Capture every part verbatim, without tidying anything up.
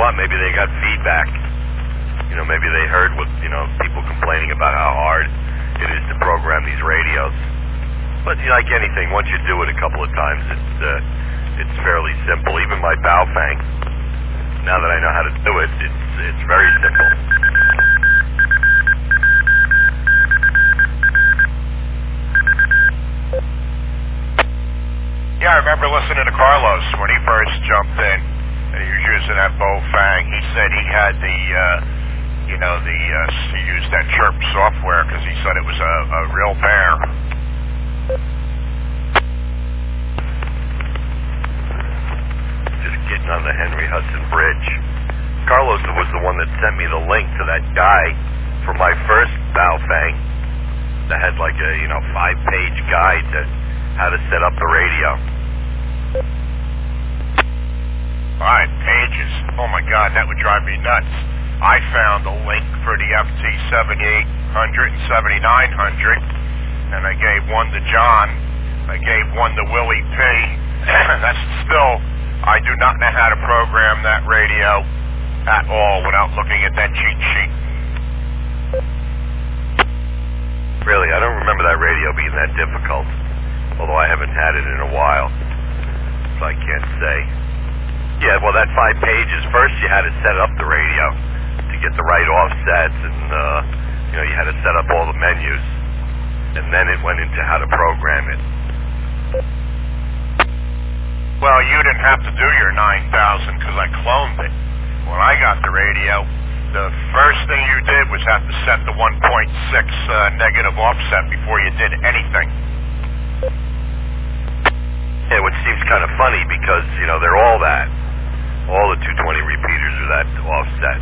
thought maybe they got feedback. You know, maybe they heard what, you know, people complaining about how hard it is to program these radios. But you know, like anything, once you do it a couple of times, it's uh, it's fairly simple. Even my Baofeng, now that I know how to do it, it's it's very simple. Yeah, I remember listening to Carlos when he first jumped in, and he was using that Baofeng. He said he had the, uh, you know, the uh, he used that chirp software because he said it was a, a real bear. Just getting on the Henry Hudson Bridge. Carlos was the one that sent me the link to that guy for my first Baofeng that had like a, you know, five-page guide to how to set up the radio. Five pages. Oh my God, that would drive me nuts. I found a link for the F T seventy-eight hundred and seventy-nine hundred, and I gave one to John. I gave one to Willie P. That's still, I do not know how to program that radio at all without looking at that cheat sheet. Really, I don't remember that radio being that difficult. Although I haven't had it in a while, so I can't say. Yeah, well, that five pages, first you had to set up the radio to get the right offsets, and, uh, you know, you had to set up all the menus, and then it went into how to program it. Well, you didn't have to do your nine thousand because I cloned it. When I got the radio, the first thing you did was have to set the one point six uh, negative offset before you did anything. Yeah, which seems kind of funny because, you know, they're all that. All the two twenty repeaters are that offset.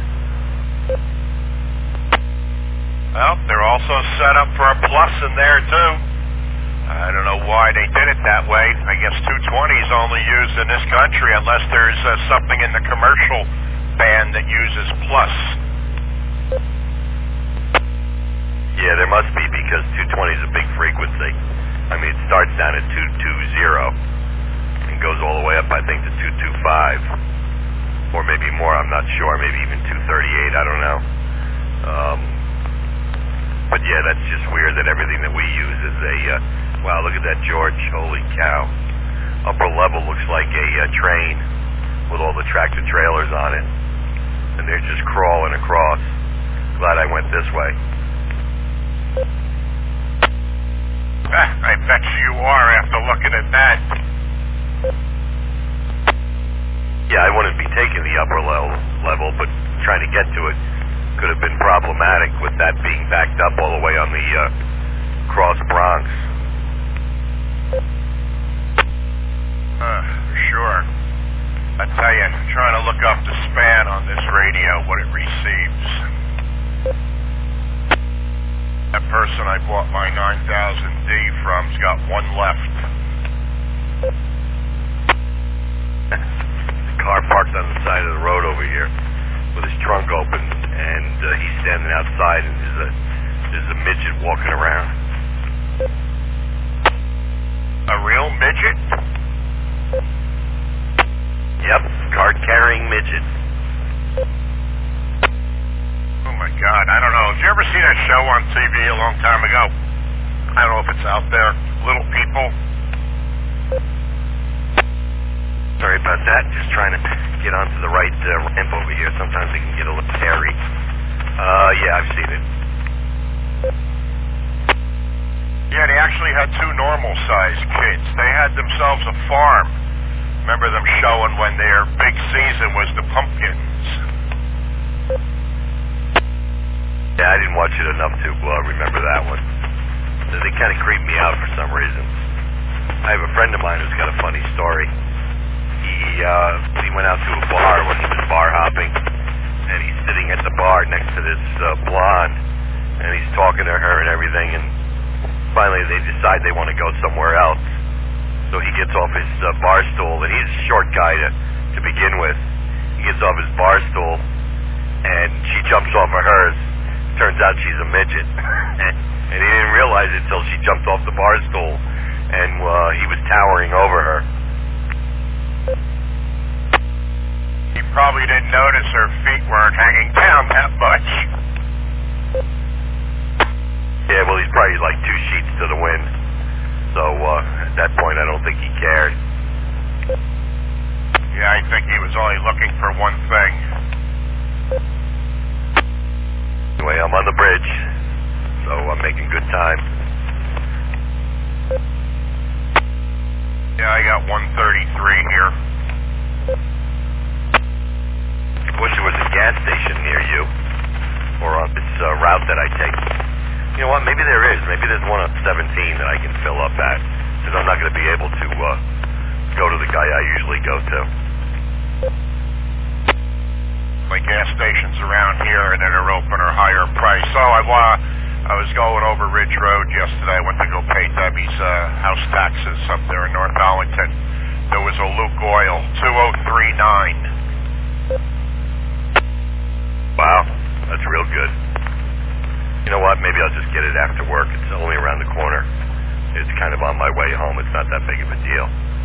Well, they're also set up for a plus in there, too. I don't know why they did it that way. I guess two twenty is only used in this country unless there's uh, something in the commercial band that uses plus. Yeah, there must be because two twenty is a big frequency. I mean, it starts down at two twenty and goes all the way up, I think, to two twenty-five. Or maybe more, I'm not sure. Maybe even two thirty-eight, I don't know. Um, but yeah, that's just weird that everything that we use is a, uh, wow, look at that George, holy cow. Upper level looks like a uh, train with all the tractor trailers on it. And they're just crawling across. Glad I went this way. I bet you are after looking at that. Yeah, I wouldn't be taking the upper level, level, but trying to get to it could have been problematic with that being backed up all the way on the uh, Cross Bronx. Uh, sure. I tell you, trying to look up the span on this radio, what it receives. That person I bought my nine thousand D from's got one left. The car parked on the side of the road over here with his trunk open, and uh, he's standing outside, and there's a, there's a midget walking around. A real midget? Yep, card-carrying midget. Oh my God, I don't know. Did you ever see that show on T V a long time ago? I don't know if it's out there. Little People. Sorry about that. Just trying to get onto the right uh, ramp over here. Sometimes it can get a little hairy. Uh, yeah, I've seen it. Yeah, they actually had two normal-sized kids. They had themselves a farm. Remember them showing when their big season was the pumpkins. Yeah, I didn't watch it enough to uh, remember that one. They kind of creep me out for some reason. I have a friend of mine who's got a funny story. He uh, he went out to a bar when he was bar hopping, and he's sitting at the bar next to this uh, blonde, and he's talking to her and everything, and finally they decide they want to go somewhere else. So he gets off his uh, bar stool, and he's a short guy to, to begin with. He gets off his bar stool, and she jumps off of hers. Turns out she's a midget. and, and he didn't realize it until she jumped off the bar stool, and uh, he was towering over her. He probably didn't didn't notice her feet weren't hanging down that much. Yeah, well, he's probably like two sheets to the wind. So uh, at that point, I don't think he cared. Yeah, I think he was only looking for one thing. Anyway, I'm on the bridge, so I'm making good time. Yeah, I got one thirty-three here. I wish there was a gas station near you, or on this uh, route that I take. You know what, maybe there is. Maybe there's one on seventeen that I can fill up at, because I'm not going to be able to uh, go to the guy I usually go to. My gas stations around here and that are open are higher price. So I wa- I was going over Ridge Road yesterday. I went to go pay Debbie's uh, house taxes up there in North Arlington. There was a Luke Oil, two oh three nine. Wow, that's real good. You know what, maybe I'll just get it after work. It's only around the corner. It's kind of on my way home. It's not that big of a deal.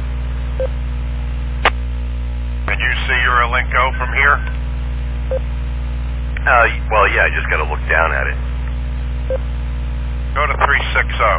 Can you see your Alinco from here? Uh, well, yeah, I just got to look down at it. Go to three sixty.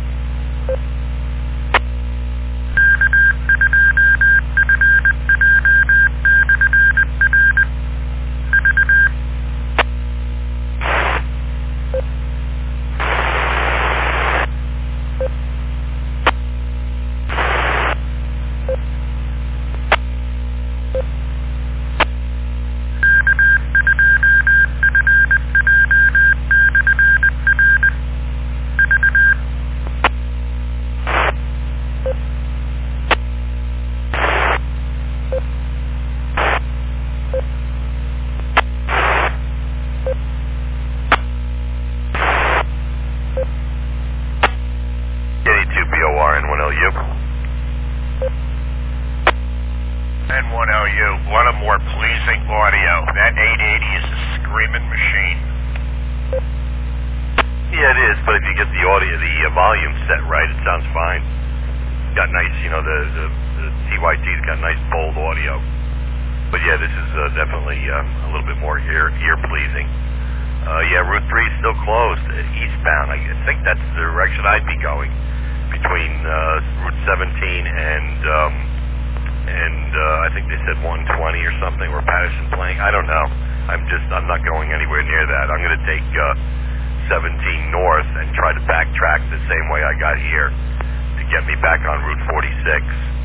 N one L U, what a more pleasing audio. That eight eighty is a screaming machine. Yeah, it is, but if you get the audio, the uh, volume set right, it sounds fine. Got nice, you know, the, the, the T Y T's got nice bold audio. But yeah, this is uh, definitely uh, a little bit more ear, ear pleasing. Uh, yeah, Route three is still closed, uh, eastbound. I think that's the direction I'd be going, between uh, Route seventeen and, um, and uh, I think they said one twenty or something, or Patterson Plank. I don't know. I'm just, I'm not going anywhere near that. I'm going to take uh, seventeen north and try to backtrack the same way I got here to get me back on Route forty-six.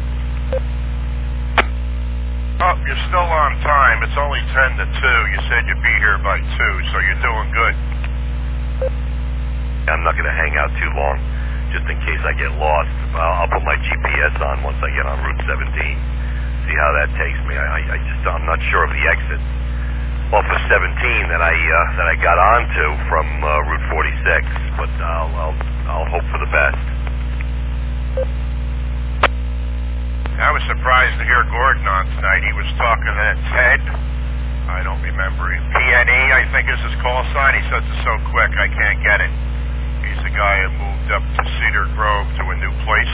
Oh, you're still on time. It's only ten to two. You said you'd be here by two, so you're doing good. I'm not going to hang out too long, just in case I get lost. I'll, I'll put my G P S on once I get on Route seventeen, see how that takes me. I, I just, I'm not sure of the exit off of seventeen that I uh, that I got onto from uh, Route forty-six, but I'll, I'll I'll hope for the best. I was surprised to hear Gordon on tonight. He was talking to Ted. I don't remember him. P N E, I think is his call sign. He says it's so quick I can't get it. He's the guy who moved up to Cedar Grove to a new place.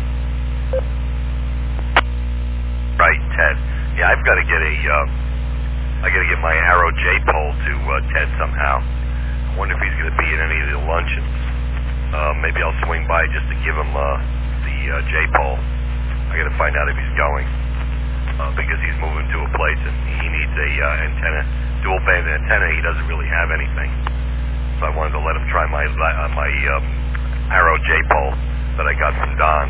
Right, Ted. Yeah, I've got to get a. Uh, I got to get my Arrow J-pole to uh, Ted somehow. I wonder if he's going to be in any of the luncheons. Uh, maybe I'll swing by just to give him uh, the uh, J-pole. I got to find out if he's going, uh, because he's moving to a place and he needs a uh, antenna, dual band antenna. He doesn't really have anything, so I wanted to let him try my uh, my um, Arrow J-pole that I got from Don.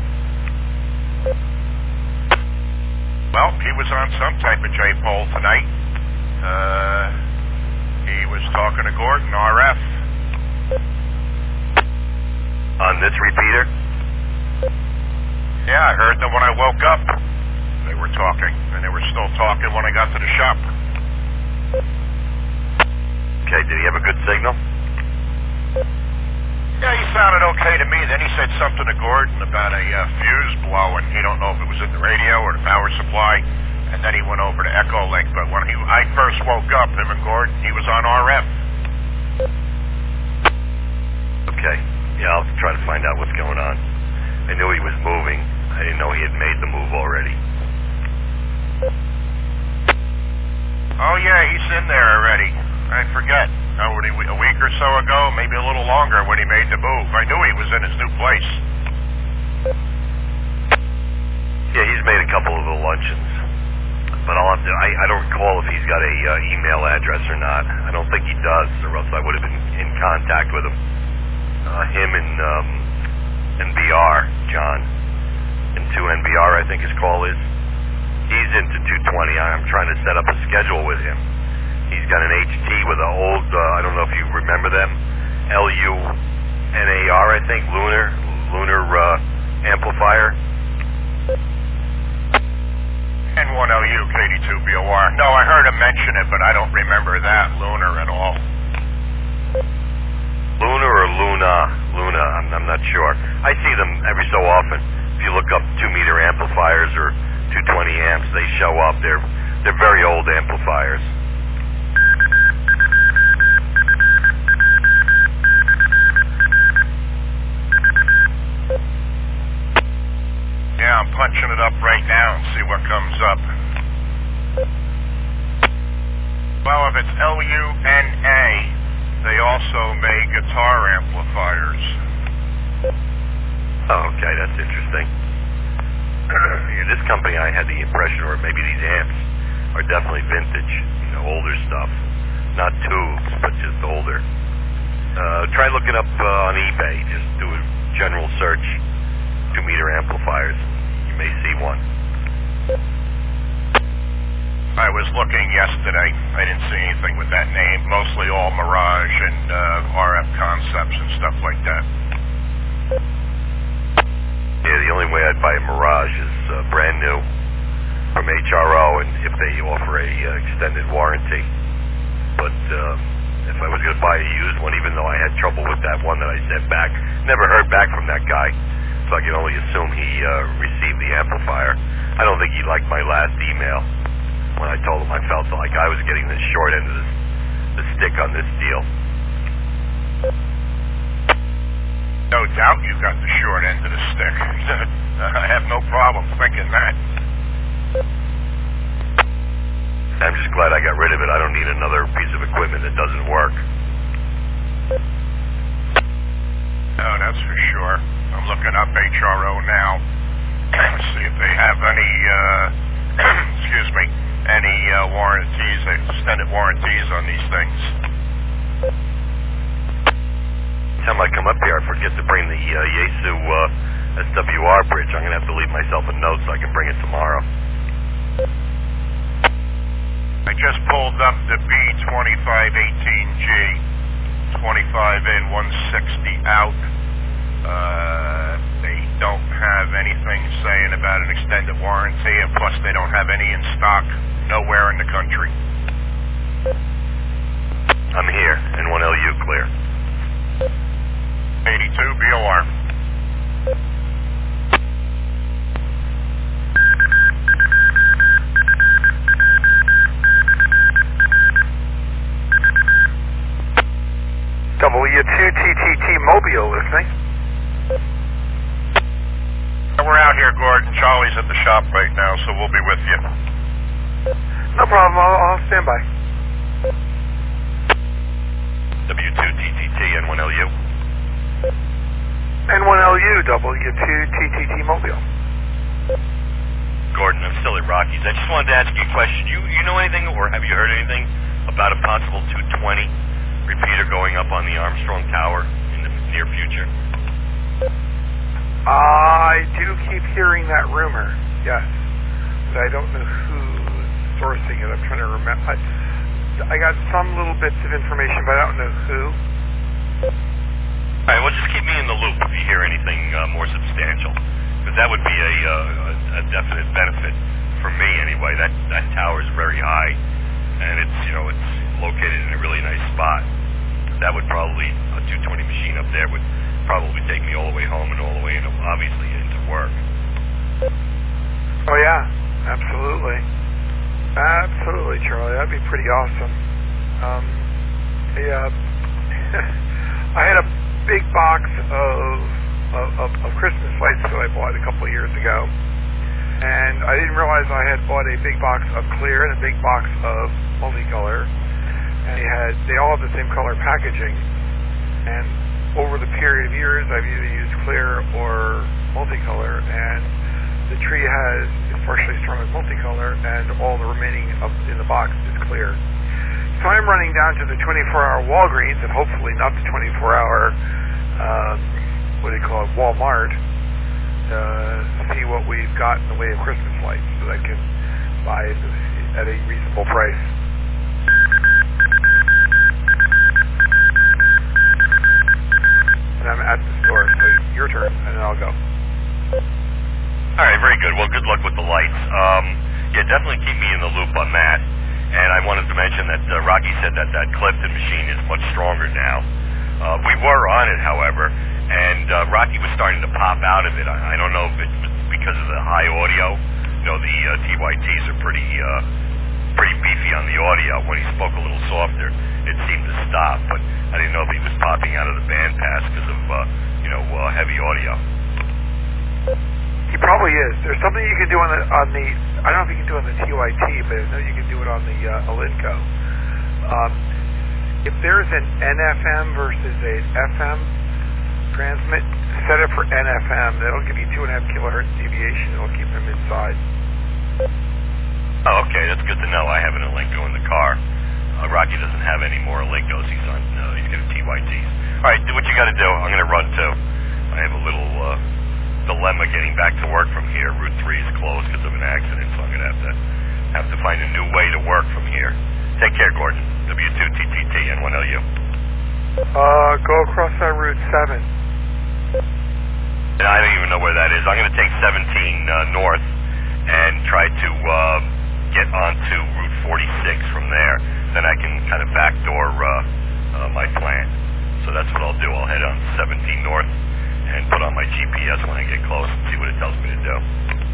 Well, he was on some type of J-pole tonight. Uh, he was talking to Gordon, R F. On this repeater? Yeah, I heard them when I woke up. They were talking, and they were still talking when I got to the shop. Okay, did he have a good signal? Yeah, he sounded okay to me. Then he said something to Gordon about a uh, fuse blowing. He don't know if it was in the radio or the power supply. And then he went over to Echolink. But when he, I first woke up, him and Gordon, he was on R F. Okay. Yeah, I'll try to find out what's going on. I knew he was moving. I didn't know he had made the move already. Oh, yeah, he's in there already. I forget. Oh, a week or so ago, maybe a little longer when he made the move. I knew he was in his new place. Yeah, he's made a couple of the luncheons. But I'll have to, I, I don't recall if he's got a uh, email address or not. I don't think he does, or else I would have been in contact with him. Uh, him and um, N B R, John. And two N B R, I think his call is. He's into two twenty. I'm trying to set up a schedule with him. He's got an H T with an old, uh, I don't know if you remember them, L U N A R, I think, Lunar, Lunar uh, amplifier. N one L U, K D two B O R. No, I heard him mention it, but I don't remember that Lunar at all. Lunar or Luna? Luna, I'm, I'm not sure. I see them every so often. If you look up two meter amplifiers or two twenty amps, they show up. They're, they're very old amplifiers. Yeah, I'm punching it up right now and see what comes up. Well, if it's L U N A, they also make guitar amplifiers. Oh, okay, that's interesting. Yeah, this company, I had the impression, or maybe these amps, are definitely vintage, you know, older stuff. Not tubes, but just older. Uh, try looking up uh, on eBay. Just do a general search. Two meter amplifiers. You may see one. I was looking yesterday. I didn't see anything with that name. Mostly all Mirage and uh, R F Concepts and stuff like that. Yeah, the only way I'd buy a Mirage is uh, brand new from H R O, and if they offer a uh, extended warranty. But uh, if I was going to buy a used one, even though I had trouble with that one that I sent back, never heard back from that guy. So I can only assume he uh, received the amplifier. I don't think he liked my last email when I told him I felt like I was getting the short end of this, the stick on this deal. No doubt you got the short end of the stick. I have no problem thinking that. I'm just glad I got rid of it. I don't need another piece of equipment that doesn't work. No, that's for sure. I'm looking up H R O now. See if they have any, uh, excuse me, any uh, warranties, extended warranties on these things. Every time I come up here, I forget to bring the uh, Yaesu uh, S W R bridge. I'm going to have to leave myself a note so I can bring it tomorrow. I just pulled up the B twenty-five eighteen G, twenty-five in, one sixty out. Uh, they don't have anything saying about an extended warranty, and plus they don't have any in stock nowhere in the country. I'm here, N one L U clear. eighty-two B O R. W two T T T Mobile listening. We're out here, Gordon. Charlie's at the shop right now, so we'll be with you. No problem. I'll, I'll stand by. W two T T T, N one L U. N one L U, W two T T T Mobile. Gordon, I'm still at Rockies. I just wanted to ask you a question. You you know anything, or have you heard anything about a possible two twenty repeater going up on the Armstrong Tower in the near future? I do keep hearing that rumor, yes. But I don't know who's sourcing it. I'm trying to remember. I, I got some little bits of information, but I don't know who. All right, well, just keep me in the loop if you hear anything uh, more substantial, because that would be a, uh, a definite benefit for me anyway. That that tower is very high, and it's you know it's located in a really nice spot. That would probably a two twenty machine up there would probably take me all the way home and all the way into obviously into work. Oh yeah, absolutely, absolutely, Charlie. That'd be pretty awesome. Um, yeah, I had a big box of, of of Christmas lights that I bought a couple of years ago, and I didn't realize I had bought a big box of clear and a big box of multicolor, and they had they all have the same color packaging. And over the period of years, I've either used clear or multicolor, and the tree has is partially strung with multicolor, and all the remaining of, in the box is clear. So I'm running down to the twenty-four hour Walgreens, and hopefully not the twenty-four hour, um, what do you call it, Walmart, uh, see what we've got in the way of Christmas lights, so that I can buy it at a reasonable price. And I'm at the store, so your turn, and then I'll go. All right, very good. Well, good luck with the lights. Um, yeah, definitely keep me in the loop on that. And I wanted to mention that uh, Rocky said that that Clifton machine is much stronger now. Uh, we were on it, however, and uh, Rocky was starting to pop out of it. I, I don't know if it's because of the high audio. You know, the uh, T Y Ts are pretty uh, pretty beefy on the audio. When he spoke a little softer, it seemed to stop. But I didn't know if he was popping out of the bandpass because of uh, you know uh, heavy audio. He probably is. There's something you can do on the on the. I don't know if you can do it on the T Y T, but I know you can do it on the uh, Alinco. Um, if there's an N F M versus a F M transmit, set it for N F M. That'll give you two and a half kilohertz deviation. It'll keep them inside. Oh, okay, that's good to know. I have an Alinco in the car. Uh, Rocky doesn't have any more Alincos. He's on. Uh, he's got T Y Ts. All right, do what you got to do. I'm going to run too. I have a little. Uh, dilemma getting back to work from here. Route three is closed because of an accident, so I'm going to have to have to find a new way to work from here. Take care, Gordon. W two T T T N one L U. Uh, go across that Route seven. And I don't even know where that is. I'm going to take seventeen uh, north and try to uh, get onto Route forty-six from there. Then I can kind of backdoor uh, uh, my plan. So that's what I'll do. I'll head on seventeen north and put on my G P S when I get close and see what it tells me to do.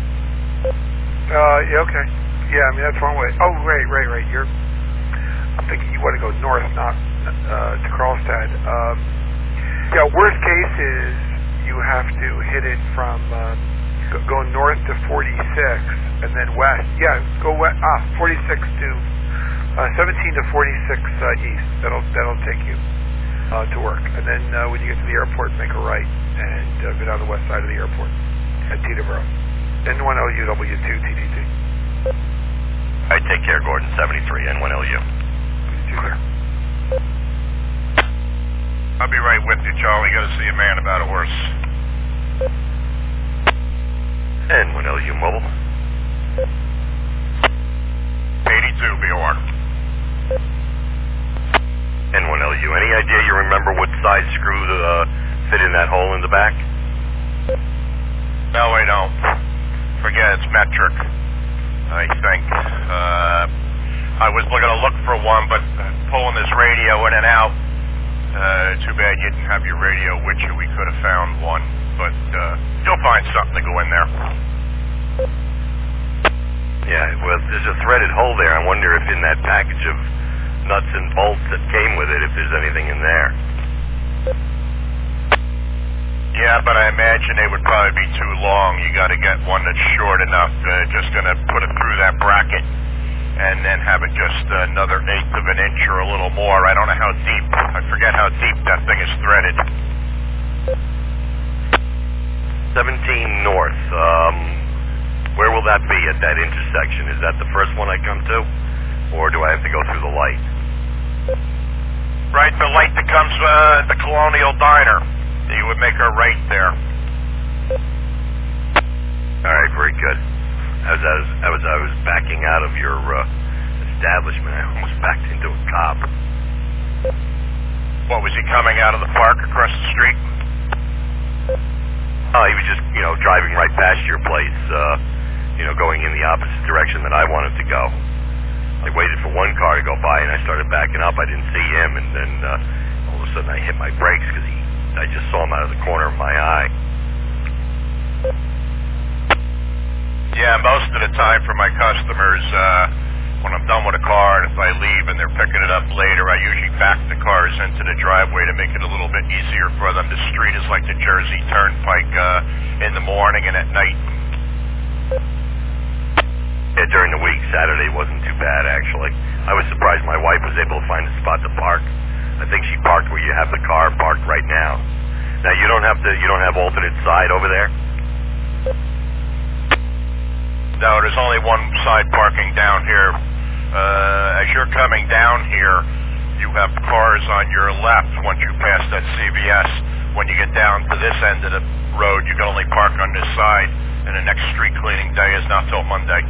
Uh, yeah, okay. Yeah, I mean, that's one way. Oh, right, right, right. You're, I'm thinking you want to go north, not uh, to Karlstad. Um, yeah, worst case is you have to hit it from, uh, go, go north to forty-six and then west. Yeah, go west, ah, forty-six to, uh, seventeen to forty-six uh, east. That'll, that'll take you uh, to work. And then uh, when you get to the airport, make a right and uh, go down the west side of the airport at Teterboro. N one L U W two T T T. All right, take care, Gordon. seventy-three N one L U. Clear. I'll be right with you, Charlie. Got to see a man about a horse. N one L U mobile. eighty-two, Bjorn. N one L U. Any idea you remember what size screw the uh, fit in that hole in the back? No, I don't. Forget it's metric, I think. Uh, I was going to look for one, but pulling this radio in and out, uh, too bad you didn't have your radio with you. We could have found one, but uh, you'll find something to go in there. Yeah, well, there's a threaded hole there. I wonder if in that package of nuts and bolts that came with it, if there's anything in there. Yeah, but I imagine they would probably be too long. You got to get one that's short enough, uh, just going to put it through that bracket, and then have it just another eighth of an inch or a little more. I don't know how deep. I forget how deep that thing is threaded. seventeen north. Um, where will that be at that intersection? Is that the first one I come to, or do I have to go through the light? Right, the light that comes uh, at the Colonial Diner. You would make a right there. All right, very good. As I was, as I was backing out of your uh, establishment, I almost backed into a cop. What, was he coming out of the park across the street? Oh, he was just, you know, driving right past your place, uh, you know, going in the opposite direction that I wanted to go. I waited for one car to go by, and I started backing up. I didn't see him, and then uh, all of a sudden I hit my brakes because he. I just saw him out of the corner of my eye. Yeah, most of the time for my customers, uh, when I'm done with a car and if I leave and they're picking it up later, I usually back the cars into the driveway to make it a little bit easier for them. The street is like the Jersey Turnpike uh, in the morning and at night. Yeah, during the week, Saturday wasn't too bad, actually. I was surprised my wife was able to find a spot to park. I think she parked where you have the car parked right now. Now, you don't have to, you don't have alternate side over there? No, there's only one side parking down here. Uh, as you're coming down here, you have cars on your left once you pass that C V S. When you get down to this end of the road, you can only park on this side, and the next street cleaning day is not till Monday.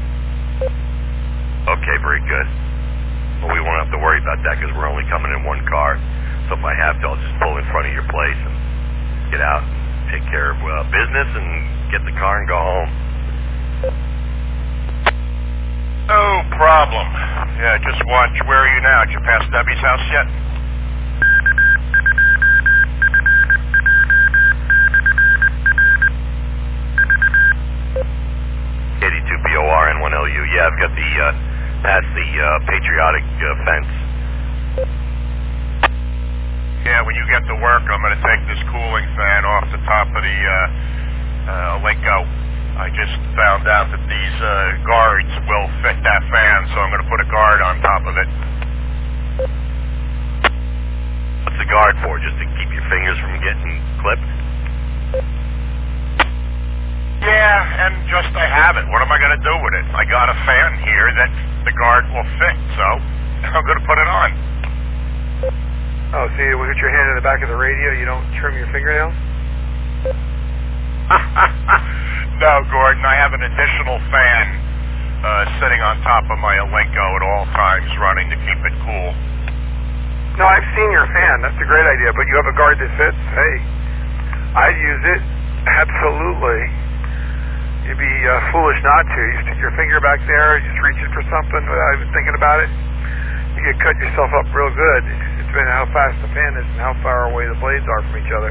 Okay, very good. Well, we won't have to worry about that because we're only coming in one car. So if I have to, I'll just pull in front of your place and get out and take care of uh, business and get the car and go home. No problem. Yeah, just watch. Where are you now? Did you pass Debbie's house yet? eighty-two B O R N one L U. Yeah, I've got the, uh, past the uh, patriotic uh, fence. Yeah, when you get to work, I'm going to take this cooling fan off the top of the uh, uh, Linko. I just found out that these uh, guards will fit that fan, so I'm going to put a guard on top of it. What's the guard for? Just to keep your fingers from getting clipped? Yeah, and just I have it. What am I going to do with it? I got a fan here that the guard will fit, so I'm going to put it on. Oh, see, when you put your hand in the back of the radio, you don't trim your fingernails? No, Gordon, I have an additional fan uh, sitting on top of my Alenco at all times running to keep it cool. No, I've seen your fan. That's a great idea, but you have a guard that fits? Hey, I'd use it. Absolutely. You'd be uh, foolish not to. You stick your finger back there, just reaching for something without even thinking about it. You get cut yourself up real good. It's been how fast the fan is and how far away the blades are from each other.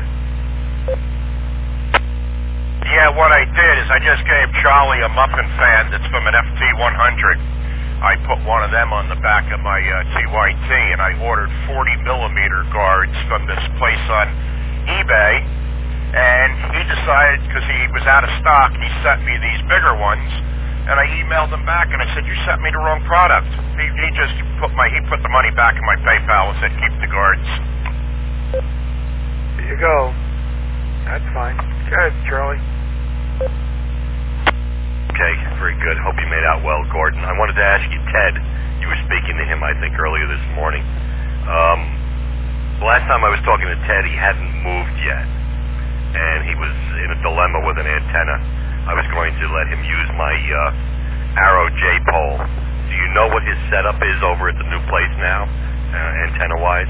Yeah, what I did is I just gave Charlie a muffin fan that's from an F T one hundred. I put one of them on the back of my uh, T Y T, and I ordered forty millimeter guards from this place on eBay, and he decided, because he was out of stock, he sent me these bigger ones, and I emailed him back, and I said, you sent me the wrong product. He, he just put my, he put the money back in my PayPal and said, keep the guards. There you go. That's fine. Go ahead, Charlie. Okay, very good. Hope you made out well, Gordon. I wanted to ask you, Ted, you were speaking to him, I think, earlier this morning. Um, the last time I was talking to Ted, he hadn't moved yet, and he was in a dilemma with an antenna. I was going to let him use my uh, Arrow J-pole. Do you know what his setup is over at the new place now, uh, antenna-wise?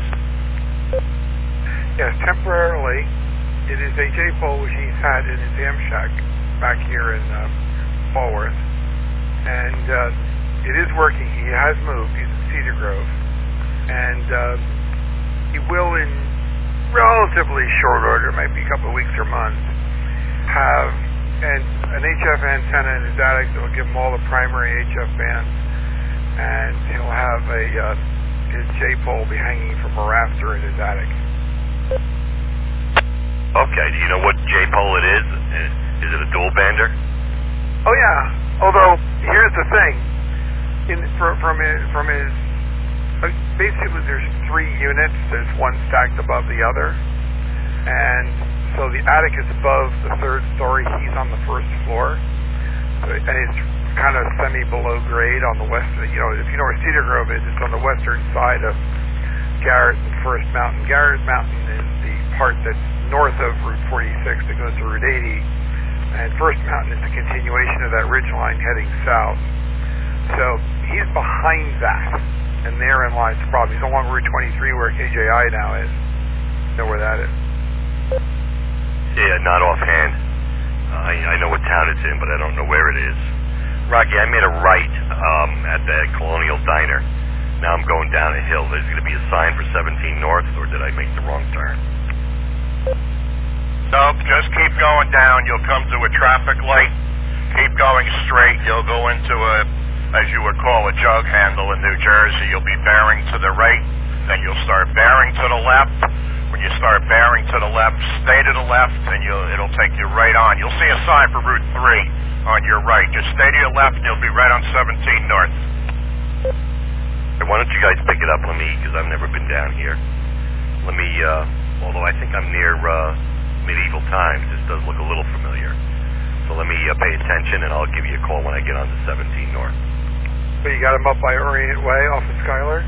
Yes, temporarily, it is a J-pole which he's had in his ham shack back here in uh, Falworth, and uh, it is working. He has moved. He's in Cedar Grove, and uh, he will, in relatively short order, might be a couple of weeks or months, have an, an H F antenna in his attic that will give him all the primary H F bands, and he'll have a uh, his J-pole be hanging from a rafter in his attic. Okay, do you know what J-pole it is? Is it a dual bander? Oh yeah. Although here's the thing, in from from his, from his uh, basically there's three units. There's one stacked above the other, and so the attic is above the third story. He's on the first floor, so, and it's kind of semi below grade on the west. You know, if you know where Cedar Grove is, it's on the western side of Garrett and First Mountain. Garrett Mountain is the part that's north of Route forty-six that goes to Route eighty. And First Mountain is a continuation of that ridge line heading south. So he's behind that, and therein lies the problem. He's along Route twenty-three where K J I now is. You know where that is? Yeah, not offhand. Uh, I, I know what town it's in, but I don't know where it is. Rocky, I made a right um, at the Colonial Diner. Now I'm going down a hill. There's going to be a sign for seventeen North, or did I make the wrong turn? Nope, just keep going down. You'll come to a traffic light. Keep going straight. You'll go into a, as you would call a jug handle in New Jersey. You'll be bearing to the right. Then you'll start bearing to the left. When you start bearing to the left, stay to the left, and you'll, it'll take you right on. You'll see a sign for Route three on your right. Just stay to your left, and you'll be right on seventeen North. Hey, why don't you guys pick it up on me, because I've never been down here. Let me, uh, although I think I'm near uh, medieval times, this does look a little familiar. So let me uh, pay attention, and I'll give you a call when I get on to seventeen North. So you got him up by Orient Way off of Schuyler?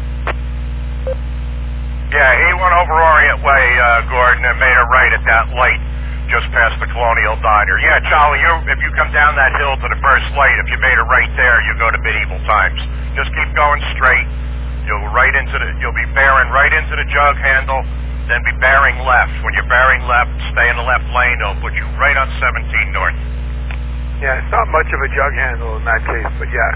Yeah, he went over Orient Way, uh, Gordon, and made a right at that light just past the Colonial Diner. Yeah, Charlie, you, if you come down that hill to the first light, if you made a right there, you go to medieval times. Just keep going straight. You'll right into the. You'll be bearing right into the jug handle, then be bearing left. When you're bearing left, stay in the left lane. It'll put you right on seventeen North. Yeah, it's not much of a jug handle in that case, but yes.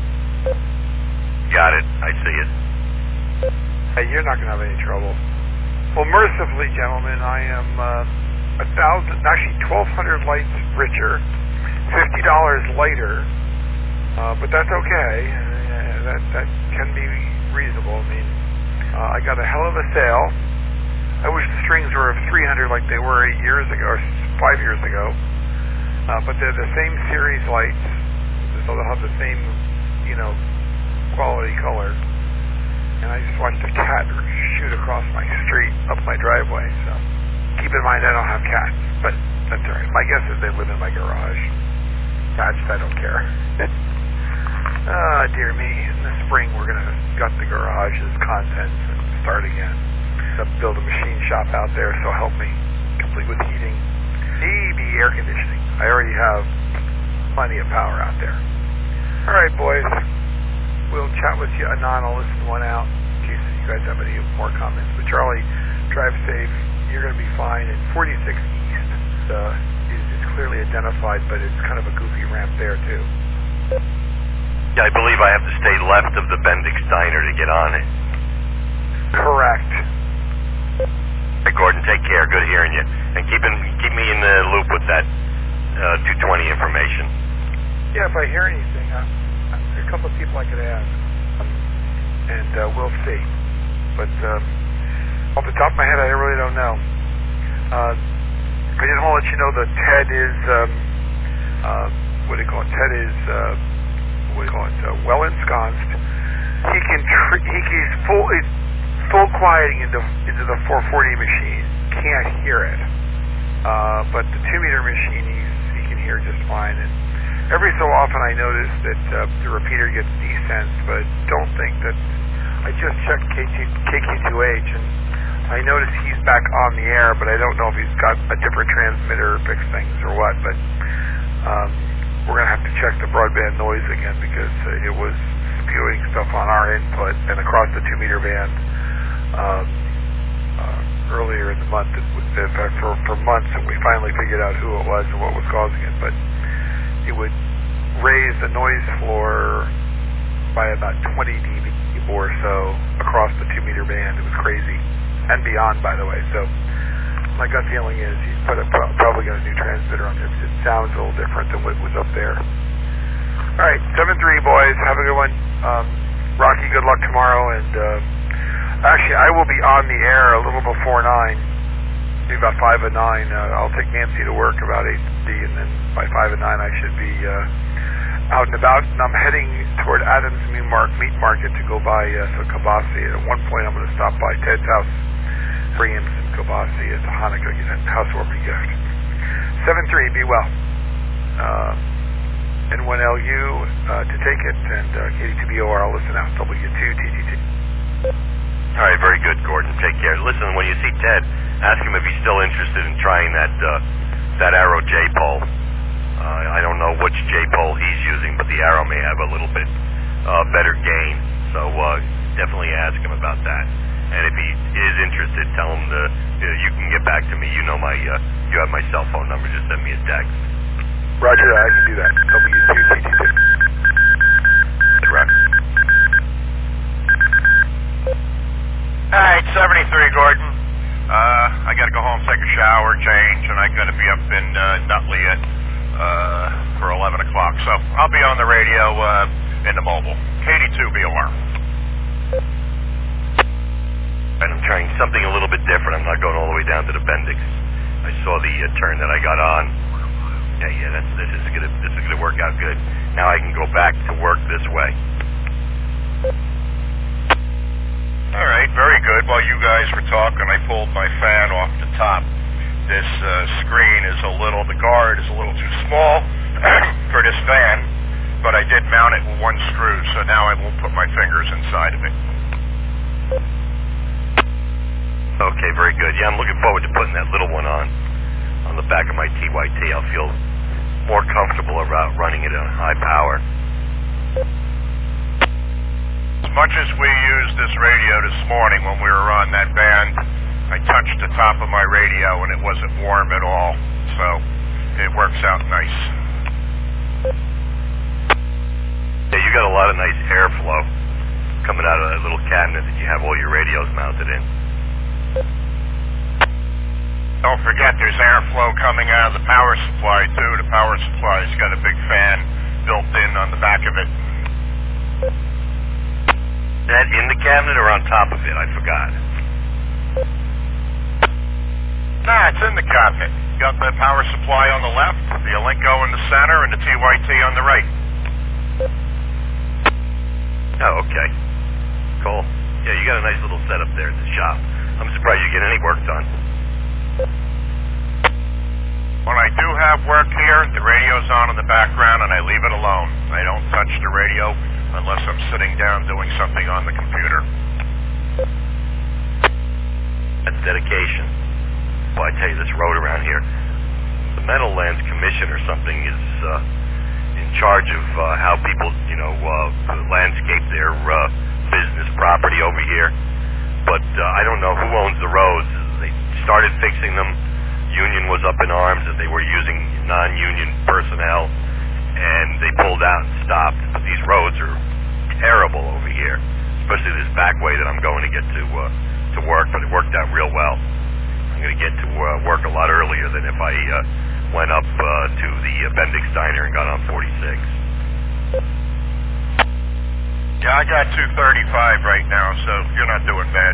Got it. I see it. Hey, you're not going to have any trouble. Well, mercifully, gentlemen, I am uh, a thousand, actually twelve hundred lights richer, fifty dollars lighter, uh, but that's okay. Uh, that that can be reasonable. I mean, uh, I got a hell of a sale. I wish the strings were of three hundred like they were eight years ago or five years ago, uh, but they're the same series lights, so they'll have the same, you know, quality color. And I just watched a cat shoot across my street up my driveway, so keep in mind I don't have cats, but that's all right. My guess is they live in my garage. Cats, I don't care. Ah, dear me. In the spring we're going to gut the garage's contents and start again. So build a machine shop out there, so help me, complete with heating, maybe air conditioning. I already have plenty of power out there. All right, boys. We'll chat with you anon. I'll listen one out in case you guys have any more comments. But Charlie, drive safe. You're going to be fine. And forty-six East uh, is, is clearly identified, but it's kind of a goofy ramp there too. Yeah, I believe I have to stay left of the Bendix Diner to get on it. Correct. Hey, Gordon, take care. Good hearing you. And keep, in, keep me in the loop with that uh, two twenty information. Yeah, if I hear anything, uh, there are a couple of people I could ask, um, and uh, we'll see. But um, off the top of my head, I really don't know. Uh, I just want to let you know that Ted is, um, uh, what do you call it? Ted is, uh, what do you call it? Uh, well ensconced. He can, tr- he he's full, he's full quieting into into the four forty machine. Can't hear it, uh, but the two meter machine he's, he can hear just fine. And every so often I notice that uh, the repeater gets desensed, but don't think that. I just checked K Q two H, and I notice he's back on the air, but I don't know if he's got a different transmitter or fixed things or what, but um, we're going to have to check the broadband noise again because uh, it was spewing stuff on our input and across the two meter band um, uh, earlier in the month. It was, in fact, for, for months, and we finally figured out who it was and what was causing it, but it would raise the noise floor by about twenty decibels or so across the two meter band. It was crazy, and beyond, by the way. So my gut feeling is he's put a, probably got a new transmitter on it. It sounds a little different than what was up there. All right, seven three boys, have a good one. Um, Rocky, good luck tomorrow. And uh, actually, I will be on the air a little before nine, maybe about five and nine. Uh, I'll take Nancy to work about eight thirty, and then by five and nine, I should be uh, out and about. And I'm heading toward Adams Meat Market to go buy uh, some kielbasa. At one point, I'm going to stop by Ted's house, bring him some kielbasa as a Hanukkah and housewarming gift. seven three, be well. Uh, N one L U uh, to take it, and uh, K D two B O R, I'll listen out. W two T T T. All right, very good, Gordon. Take care. Listen, when you see Ted, ask him if he's still interested in trying that uh, that Arrow J-pole. Uh, I don't know which J-pole he's using, but the Arrow may have a little bit uh, better gain. So uh, definitely ask him about that. And if he is interested, tell him to, uh, you can get back to me. You know my, uh, you have my cell phone number. Just send me a text. Roger that. I can do that. W two T T T. Correct. All right, seventy-three, Gordon. Uh, I got to go home, take a shower, change, and I got to be up in uh, Nutley at uh, for eleven o'clock. So I'll be on the radio uh, in the mobile. K D two B O R. And I'm trying something a little bit different. I'm not going all the way down to the Bendix. I saw the uh, turn that I got on. Yeah, yeah, that's, this is gonna this is gonna work out good. Now I can go back to work this way. All right, very good. While you guys were talking, I pulled my fan off the top. This uh, screen is a little, the guard is a little too small for this fan, but I did mount it with one screw, so now I won't put my fingers inside of it. Okay, very good. Yeah, I'm looking forward to putting that little one on, on the back of my T Y T. I'll feel more comfortable about running it on high power. As much as we used this radio this morning when we were on that band, I touched the top of my radio and it wasn't warm at all, so it works out nice. Yeah, you got a lot of nice airflow coming out of that little cabinet that you have all your radios mounted in. Don't forget there's airflow coming out of the power supply too. The power supply's got a big fan built in on the back of it. Is that in the cabinet or on top of it? I forgot. Nah, it's in the cabinet. You got the power supply on the left, the Alinco in the center, and the T Y T on the right. Oh, okay. Cool. Yeah, you got a nice little setup there at the shop. I'm surprised you get any work done. When I do have work here, the radio's on in the background and I leave it alone. I don't touch the radio unless I'm sitting down doing something on the computer. That's dedication. Well, I tell you, this road around here, the Meadowlands Commission or something is uh, in charge of uh, how people, you know, uh, landscape their uh, business property over here. But uh, I don't know who owns the roads. They started fixing them. Union was up in arms that they were using non-union personnel, and they pulled out and stopped. But these roads are terrible over here, especially this back way that I'm going to get to uh, to work. But it worked out real well. I'm going to get to uh, work a lot earlier than if I uh, went up uh, to the uh, Bendix Diner and got on forty-six. Yeah, I got two thirty-five right now, so you're not doing bad.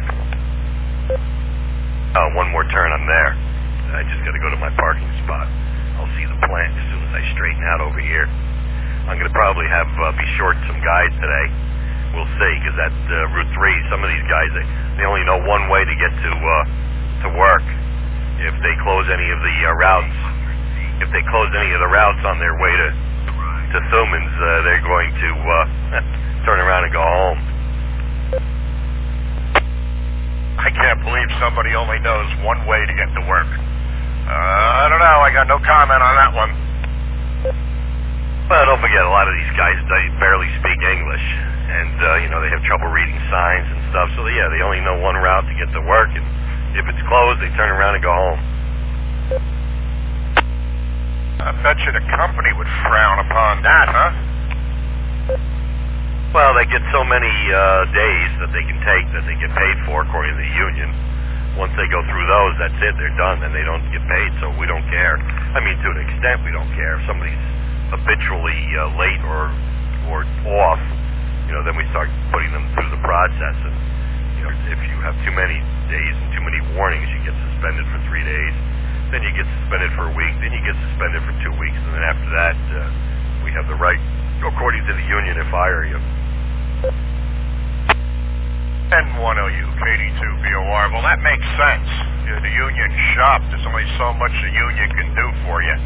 Oh, one more turn, I'm there. I just got to go to my parking spot. I'll see the plant as soon as I straighten out over here. I'm going to probably have uh, be short some guys today. We'll see, because that uh, Route three, some of these guys, they, they only know one way to get to uh, to work. If they close any of the uh, routes, if they close any of the routes on their way to to Thumans, uh, they're going to uh, turn around and go home. I can't believe somebody only knows one way to get to work. Uh, I don't know. I got no comment on that one. Well, don't forget, a lot of these guys, they barely speak English. And, uh, you know, they have trouble reading signs and stuff. So, yeah, they only know one route to get to work. And if it's closed, they turn around and go home. I bet you the company would frown upon that, huh? Well, they get so many uh, days that they can take that they get paid for, according to the union. Once they go through those, that's it. They're done, and they don't get paid, so we don't care. I mean, to an extent, we don't care. If somebody's habitually uh, late or or off, you know, then we start putting them through the process. And you know, if you have too many days and too many warnings, you get suspended for three days. Then you get suspended for a week. Then you get suspended for two weeks, and then after that, uh, we have the right, according to the union, to fire you. N one O U, K D two B O R. Well, that makes sense. You're the union shop. There's only so much the union can do for you.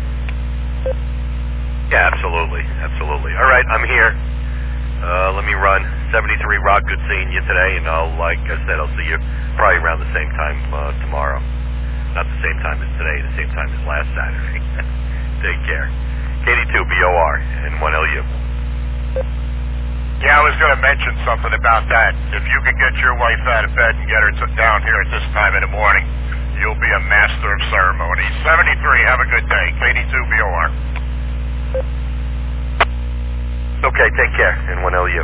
Yeah, absolutely. Absolutely. All right, I'm here. Uh, let me run. seventy-three Rock, good seeing you today, and I'll, like I said, I'll see you probably around the same time uh, tomorrow. Not the same time as today, the same time as last Saturday. Take care. K D two B O R, N one L U. Yeah, I was going to mention something about that. If you could get your wife out of bed and get her to down here at this time in the morning, you'll be a master of ceremonies. seventy-three, have a good day. K D two B O R. Okay, take care. N one L U.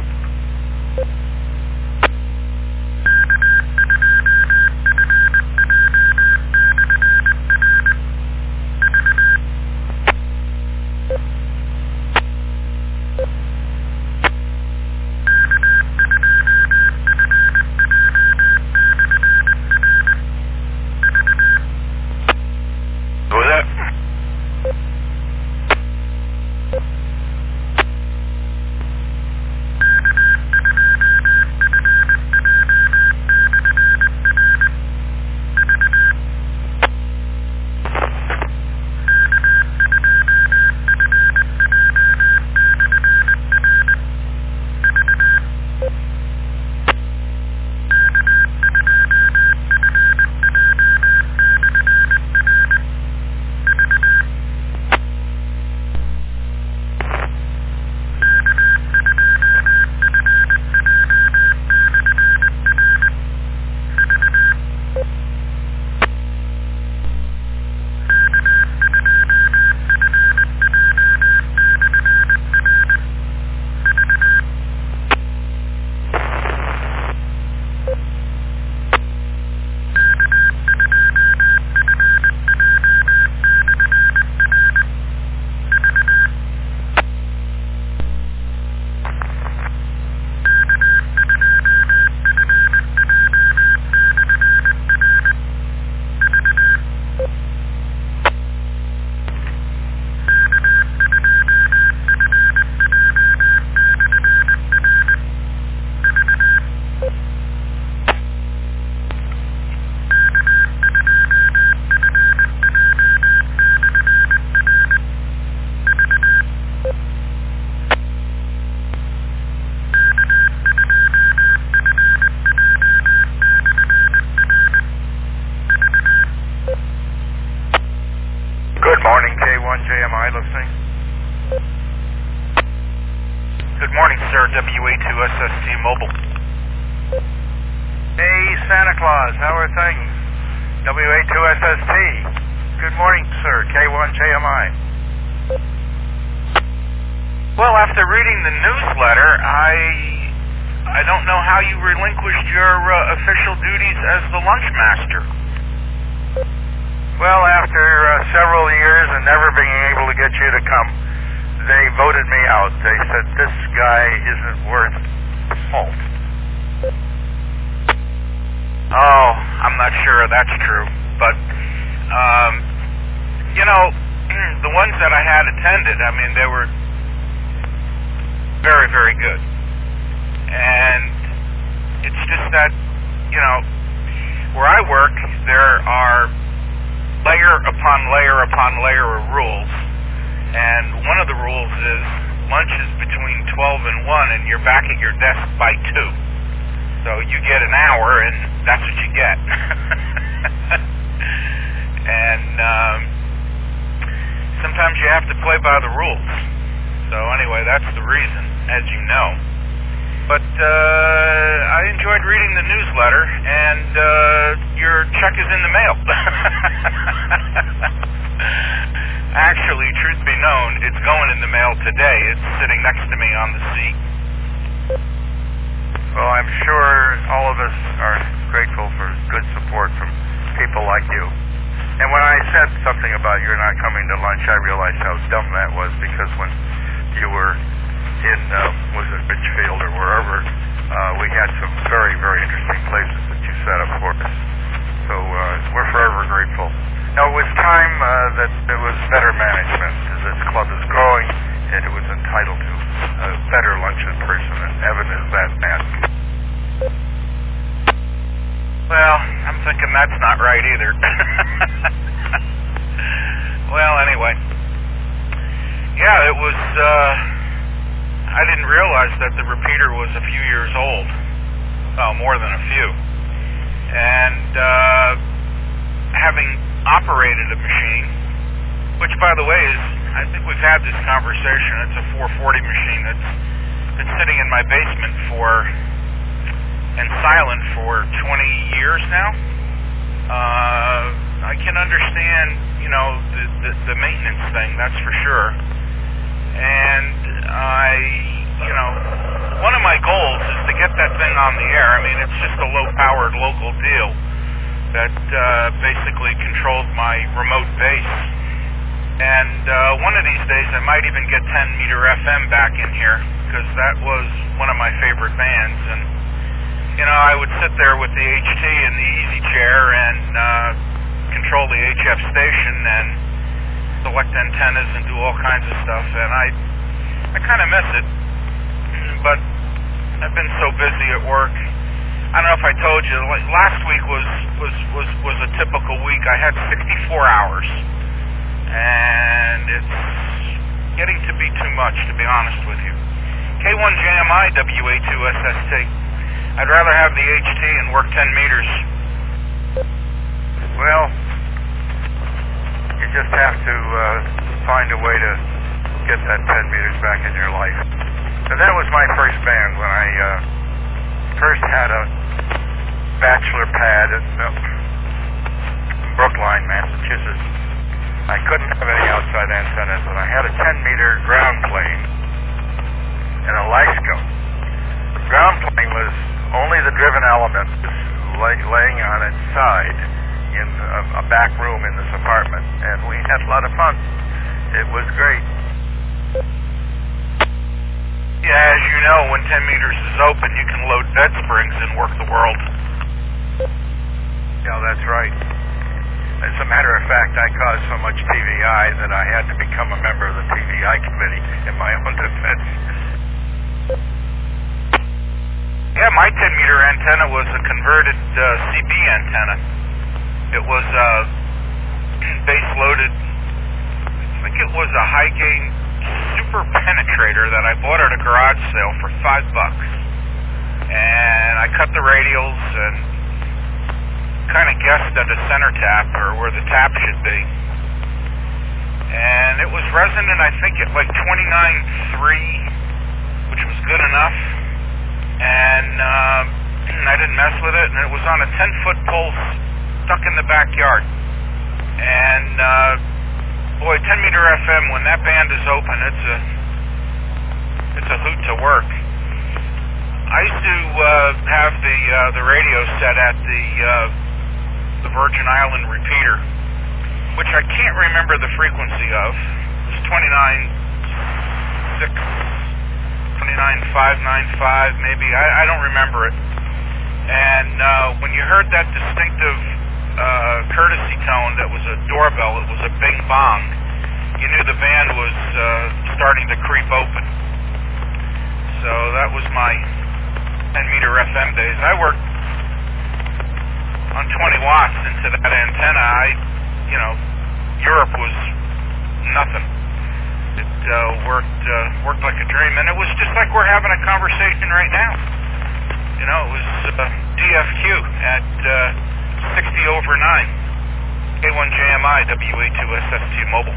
Good morning, sir. W A two S S T Mobile. Hey, Santa Claus, how are things? W A two S S T. Good morning, sir. K one J M I. Well, after reading the newsletter, I I don't know how you relinquished your uh, official duties as the lunch master. Well, after uh, several years and never being able to get you to come, they voted me out. They said, this guy isn't worth salt. Oh, I'm not sure that's true. But, um, you know, the ones that I had attended, I mean, they were very, very good. And it's just that, you know, where I work, there are layer upon layer upon layer of rules. And one of the rules is lunch is between twelve and one, and you're back at your desk by two. So you get an hour, and that's what you get. And um, sometimes you have to play by the rules. So anyway, that's the reason, as you know. But uh, I enjoyed reading the newsletter, and uh, your check is in the mail. Actually, truth be known, it's going in the mail today. It's sitting next to me on the seat. Well, I'm sure all of us are grateful for good support from people like you. And when I said something about you're not coming to lunch, I realized how dumb that was, because when you were in, uh, was it Richfield or wherever, uh, we had some very, very interesting places that you set up for us. So uh, we're forever grateful. Now, it was time uh, that there was better management. This club is growing, and it was entitled to a better lunch in person, and Evan is that man. Well, I'm thinking that's not right either. Well, anyway. Yeah, it was, uh, I didn't realize that the repeater was a few years old. Well, more than a few. And, uh, having operated a machine, which, by the way, is, I think we've had this conversation, it's a four forty machine that's been sitting in my basement for, and silent for twenty years now. Uh, I can understand, you know, the, the, the maintenance thing, that's for sure. And I, you know, one of my goals is to get that thing on the air. I mean, it's just a low-powered local deal that uh, basically controls my remote base. And uh, one of these days I might even get ten meter F M back in here, because that was one of my favorite bands. And, you know, I would sit there with the H T in the easy chair and uh, control the H F station and select antennas and do all kinds of stuff. And I, I kind of miss it, but I've been so busy at work. I don't know if I told you, like last week was, was, was, was a typical week. I had sixty-four hours, and it's getting to be too much, to be honest with you. K one J M I, W A two S S T. I'd rather have the H T and work ten meters. Well, you just have to uh, find a way to get that ten meters back in your life. And that was my first band when I uh, first had a bachelor pad in uh, Brookline, Massachusetts. I couldn't have any outside antennas, and I had a ten meter ground plane and a LiScope. The ground plane was only the driven element lay, laying on its side in a, a back room in this apartment, and we had a lot of fun. It was great. Yeah, as you know, when ten meters is open, you can load bed springs and work the world. Yeah, that's right. As a matter of fact, I caused so much T V I that I had to become a member of the T V I committee in my own defense. Yeah, my ten meter antenna was a converted uh, C B antenna. It was uh, base loaded, I think it was a high gain super penetrator that I bought at a garage sale for five bucks. And I cut the radials and kind of guessed at a center tap, or where the tap should be. And it was resonant, I think, at like twenty-nine point three, which was and I didn't mess with it, and it was on a ten-foot pole stuck in the backyard. And, uh, boy, ten meter F M, when that band is open, it's a, it's a hoot to work. I used to uh, have the uh, the radio set at the uh, the Virgin Island repeater, which I can't remember the frequency of. It was twenty-nine six, twenty-nine five ninety-five, maybe. I, I don't remember it. And uh, when you heard that distinctive uh, courtesy tone that was a doorbell, it was a bing bong, you knew the band was uh, starting to creep open. So that was my ten meter F M days. I worked on twenty watts into that antenna. I, you know, Europe was nothing. It uh, worked uh, worked like a dream, and it was just like we're having a conversation right now. You know, it was uh, D F Q at uh, sixty over nine, K one J M I, W A two S S T Mobile.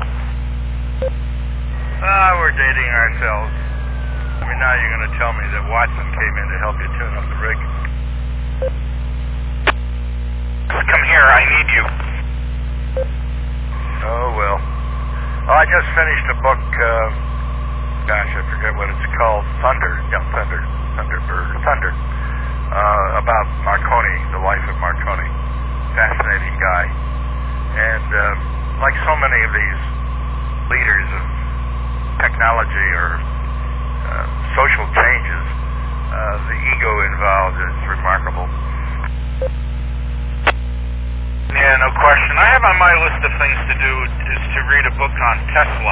Ah, we're dating ourselves. I mean, now you're going to tell me that Watson came in to help you tune up the rig. Come here, I need you. Oh, well. Well, I just finished a book, uh, gosh, I forget what it's called, Thunder, yeah, Thunder, Thunderbird, Thunder, uh, about Marconi, the life of Marconi. Fascinating guy. And uh, like so many of these leaders of technology or uh, social changes, uh, the ego involved is remarkable. Yeah, no question. I have on my list of things to do is to read a book on Tesla.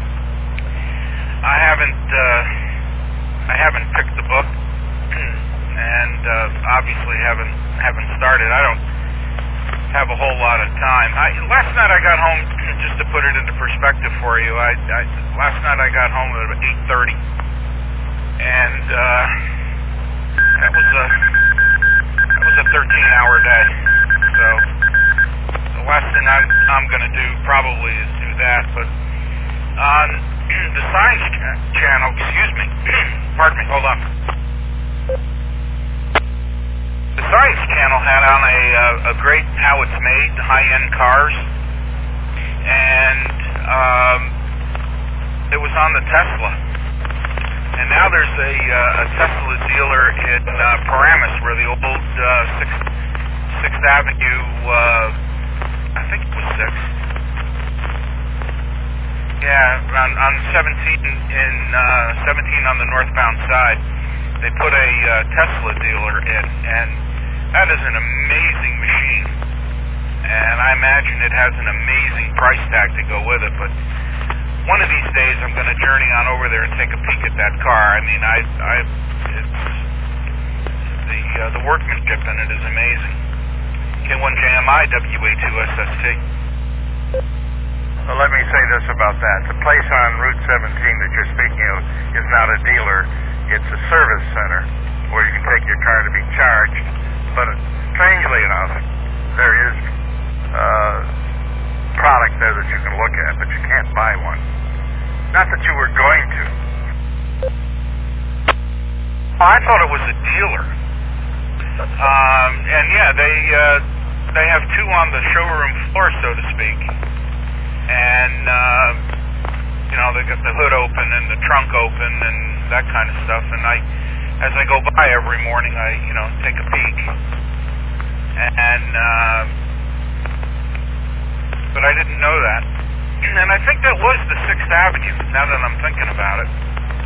I haven't, uh, I haven't picked the book, and uh, obviously haven't haven't started. I don't have a whole lot of time. I, last night I got home, just to put it into perspective for you. I, I last night I got home at about eight thirty, and uh, that was a that was a thirteen hour day. So the last thing I'm I'm going to do probably is do that. But on the Science ch- Channel, excuse me, pardon me, hold on. The Science Channel had on a uh, a great how it's made, high-end cars, and um, it was on the Tesla. And now there's a, uh, a Tesla dealer in uh, Paramus, where the old uh, Sixth, Sixth Avenue, uh, I think it was Sixth. Yeah, on, on seventeen in uh, seventeen on the northbound side, they put a uh, Tesla dealer in, and that is an amazing machine. And I imagine it has an amazing price tag to go with it. But one of these days, I'm going to journey on over there and take a peek at that car. I mean, I, I, it's, the uh, the workmanship in it is amazing. K one J M I, W A two S S T. Well, let me say this about that. The place on Route seventeen that you're speaking of is not a dealer. It's a service center where you can take your car to be charged. But strangely enough, there is uh, product there that you can look at, but you can't buy one. Not that you were going to. Oh, I thought it was a dealer. Um, and yeah, they uh, they have two on the showroom floor, so to speak. And uh, you know, they got the hood open and the trunk open and that kind of stuff. And I, as I go by every morning, I you know take a peek. And uh, but I didn't know that. And I think that was the Sixth Avenue. Now that I'm thinking about it.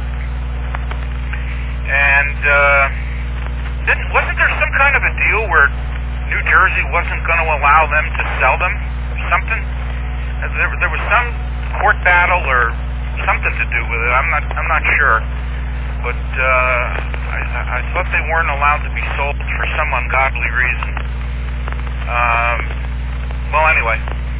And uh, didn't wasn't there some kind of a deal where New Jersey wasn't going to allow them to sell them or something? There, there was some court battle or something to do with it. I'm not I'm not sure. But uh, I, I thought they weren't allowed to be sold for some ungodly reason. Um, well, anyway.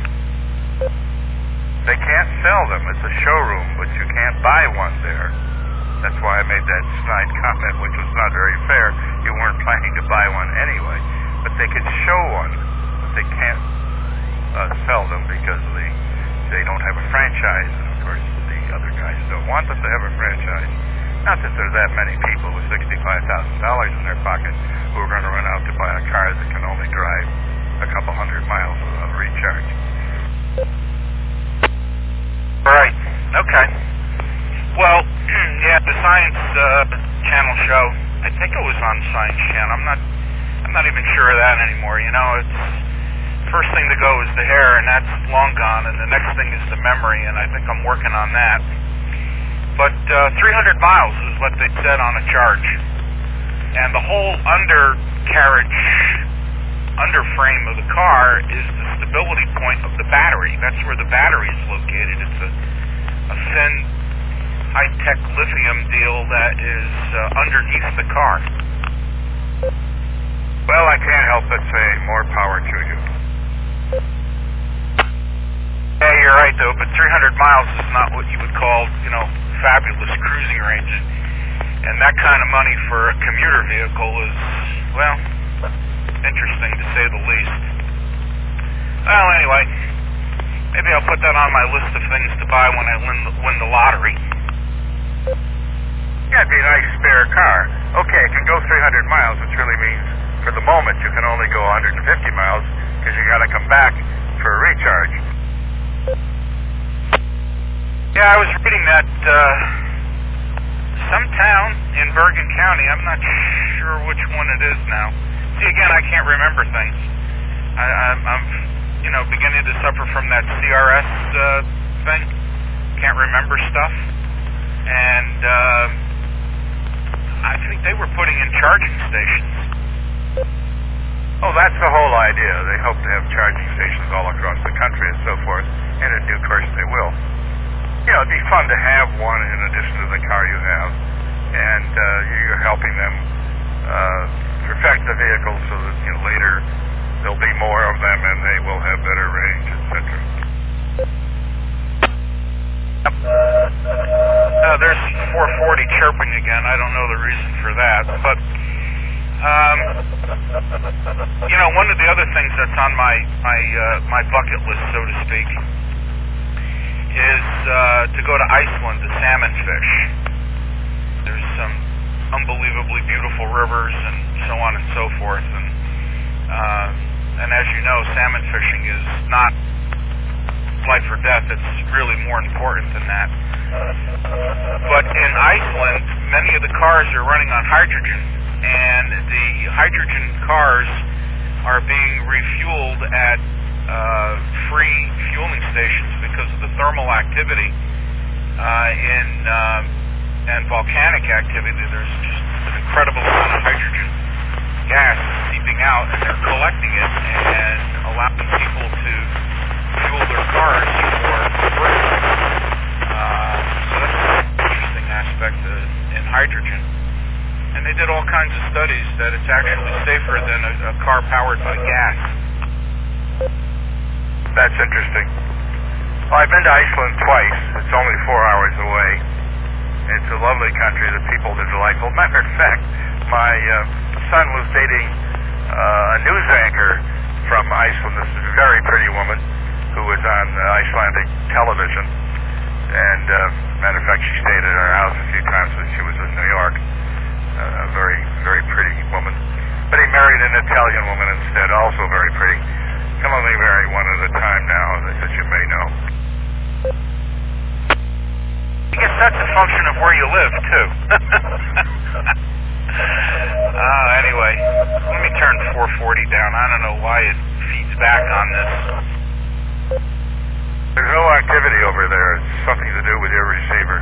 They can't sell them. It's a showroom, but you can't buy one there. That's why I made that snide comment, which was not very fair. You weren't planning to buy one anyway. But they could show one, but they can't uh, sell them because they, they don't have a franchise. And, of course, the other guys don't want them to have a franchise. Not that there's that many people with sixty-five thousand dollars in their pocket who are going to run out to buy a car that can only drive a couple hundred miles without a recharge. Right. Okay. Well, yeah, the Science uh, Channel show, I think it was on Science Channel. I'm not I'm not even sure of that anymore. You know, it's first thing to go is the hair, and that's long gone, and the next thing is the memory, and I think I'm working on that. But uh, three hundred miles is what they said on a charge. And the whole undercarriage, underframe of the car is the stability point of the battery. That's where the battery is located. It's a, a thin, high-tech lithium deal that is uh, underneath the car. Well, I can't help but say more power to you. Yeah, you're right, though, but three hundred miles is not what you would call, you know, fabulous cruising range. And that kind of money for a commuter vehicle is, well, interesting to say the least. Well, anyway, maybe I'll put that on my list of things to buy when I win the, win the lottery. Yeah, it'd be a nice spare car. Okay, it can go three hundred miles, which really means for the moment you can only go one hundred fifty miles because you got to come back for a recharge. Yeah, I was reading that uh, some town in Bergen County, I'm not sure which one it is now. See, again, I can't remember things. I, I'm, I'm, you know, beginning to suffer from that C R S uh, thing. Can't remember stuff. And uh, I think they were putting in charging stations. Oh, that's the whole idea. They hope to have charging stations all across the country and so forth, and in due course they will. You know, it'd be fun to have one in addition to the car you have, and uh, you're helping them uh, perfect the vehicle so that, you know, later there'll be more of them and they will have better range, et cetera. Uh, there's four forty chirping again. I don't know the reason for that, but um, you know, one of the other things that's on my my uh, my bucket list, so to speak, is uh, to go to Iceland to salmon fish. There's some unbelievably beautiful rivers and so on and so forth, and uh, and as you know, salmon fishing is not life or death. It's really more important than that. But in Iceland, many of the cars are running on hydrogen, and the hydrogen cars are being refueled at uh, free fueling stations because of the thermal activity uh, in uh, and volcanic activity. There's just an incredible amount of hydrogen gas seeping out, and they're collecting it and allowing people to fuel their cars for free. Uh, so that's an interesting aspect of, in hydrogen. And they did all kinds of studies that it's actually safer than a, a car powered by gas. That's interesting. Well, I've been to Iceland twice. It's only four hours away. It's a lovely country. The people are delightful. Matter of fact, my uh, son was dating uh, a news anchor from Iceland. This is a very pretty woman who was on uh, Icelandic television. And uh, matter of fact, she stayed at our house a few times when she was in New York. Uh, a very, very pretty woman. But he married an Italian woman instead, also very pretty. Can only marry one at a time now, as you may know. I guess that's a function of where you live, too. uh, anyway, let me turn four forty down. I don't know why it feeds back on this. There's no activity over there. It's something to do with your receiver.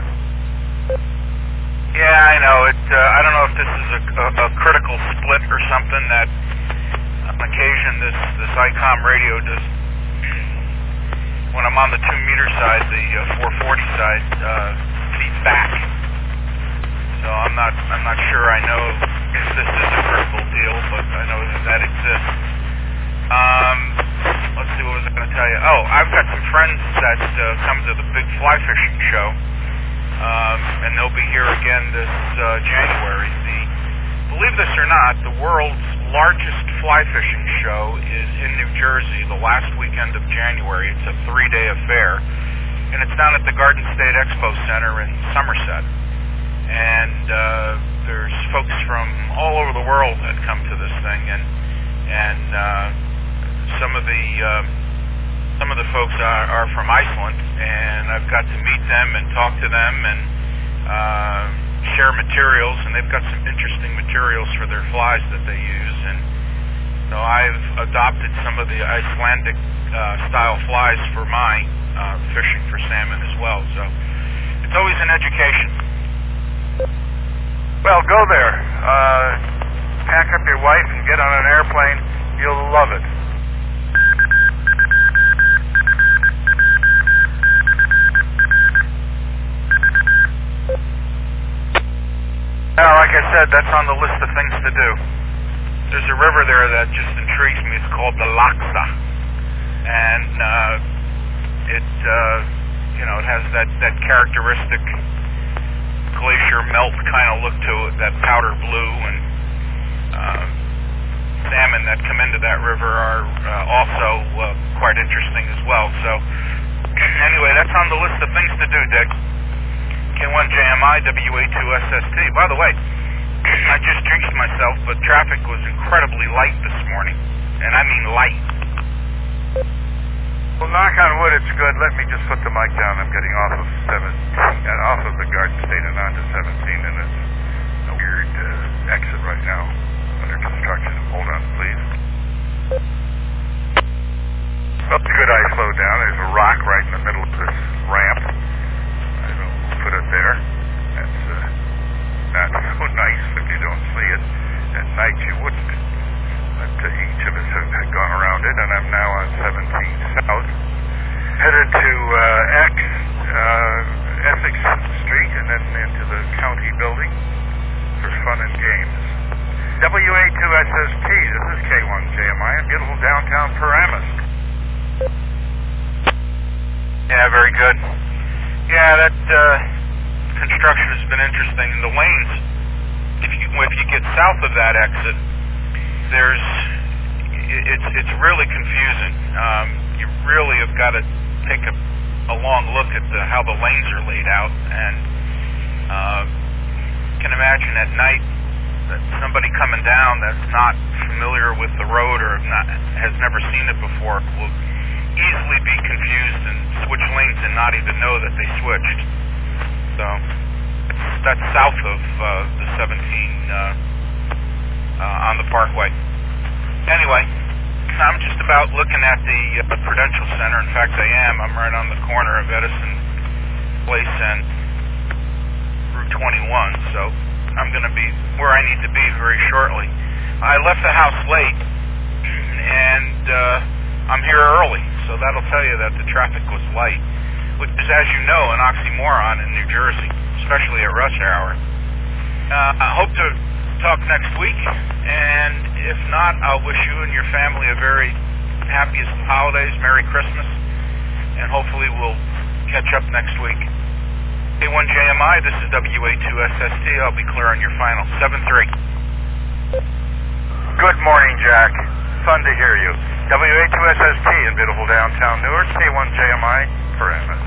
Yeah, I know. It. Uh, I don't know if this is a, a, a critical split or something that on occasion this, this ICOM radio does. When I'm on the two meter side, the uh, four forty side uh, feeds back. So I'm not I'm not sure I know if this is a critical deal, but I know that that exists. Um, let's see, what was I going to tell you? Oh, I've got some friends that uh, come to the big fly fishing show, um, and they'll be here again this uh, January. The, believe this or not, the world's largest fly fishing show is in New Jersey the last weekend of January. It's a three-day affair, and it's down at the Garden State Expo Center in Somerset. and uh, there's folks from all over the world that come to this thing, and and uh, some of the uh, some of the folks are, are from Iceland, and I've got to meet them and talk to them and uh, share materials, and they've got some interesting materials for their flies that they use, and so I've adopted some of the Icelandic uh, style flies for my uh, fishing for salmon as well. So it's always an education. Well, go there. Uh, pack up your wife and get on an airplane. You'll love it. Now, like I said, that's on the list of things to do. There's a river there that just intrigues me. It's called the Laxá, and uh, it, uh, you know, it has that, that characteristic glacier melt kind of look to it, that powder blue, and uh, salmon that come into that river are uh, also uh, quite interesting as well. So, anyway, that's on the list of things to do, Dick. K one J M I, W A two S S T. By the way, I just jinxed myself, but traffic was incredibly light this morning, and I mean light. Well, knock on wood, it's good. Let me just put the mic down. I'm getting off of seventeen, uh, off of the Garden State and onto seventeen, and it's a weird uh, exit right now under construction. Hold on, please. Well, it's good I slowed down. There's a rock right in the middle of this ramp. I don't put it there. That's uh, not so nice if you don't see it. At night you wouldn't. But uh, each of us have, have gone around it, and I'm now on seventeen South, headed to uh, X, uh, Essex Street, and then into the county building for fun and games. W A two S S T, this is K one J M I in beautiful downtown Paramus. Yeah, very good. Yeah, that uh, construction has been interesting. And the lanes, if you if you get south of that exit, there's it's it's really confusing. Um, you really have got to take a, a long look at the, how the lanes are laid out, and uh, can imagine at night that somebody coming down that's not familiar with the road or not, has never seen it before will easily be confused and switch lanes and not even know that they switched. So that's south of uh, the seventeen uh, uh, on the Parkway. Anyway, I'm just about looking at the uh, Prudential Center. In fact, I am. I'm right on the corner of Edison Place and Route twenty-one, so I'm going to be where I need to be very shortly. I left the house late, and uh, I'm here early, so that'll tell you that the traffic was light, which is, as you know, an oxymoron in New Jersey, especially at rush hour. Uh, I hope to talk next week, and if not, I'll wish you and your family a very happiest holidays, Merry Christmas, and hopefully we'll catch up next week. K one J M I, this is W A two S S T. I'll be clear on your final. seven three. Good morning, Jack. Fun to hear you. W A two S S T in beautiful downtown Newark, K one J M I, Paramus.